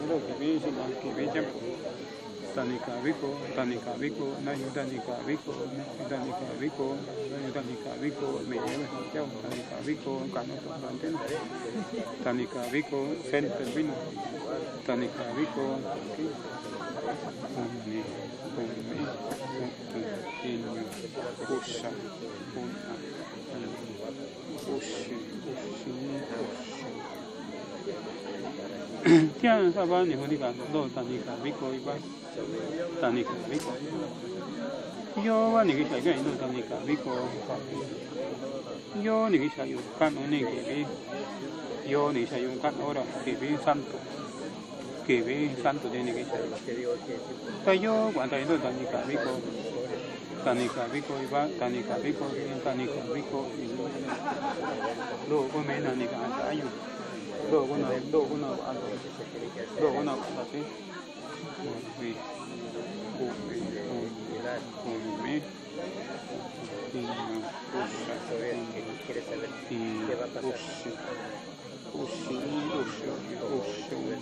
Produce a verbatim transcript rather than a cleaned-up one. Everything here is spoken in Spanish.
lo que vi, si no que vi ya Tanika Vico, Tanika Vico, Nayu Tanika Vico, Tanika Vico, Nayu Tanika Vico, me lleva a Chao, Tanika Vico, Cano Planten, Tanika Vico, Center Vino, Tanika Vico, Unni, Unni, Unni, Usha, Unna, Ushi, Ushi, Ushi. Tiang Saba ni hodi ka do Tanika Vico iba Tanika Vico yo wa ni ki sai ga do Tanika Vico yo ni ki sai yo kan ni ki bi yo ni sai yo kan ora ki bi santo ki bi santo de ni ki sai ta yo quan tai do Tanika Vico Tanika Vico iba Tanika Vico Tanika Vico lo ko me na ni ka sa yo do ko na do ko na an do ko na ta si vi ko vi ko ko me y usha que quiere saber qué va a pasar ushi ushi ushi ushi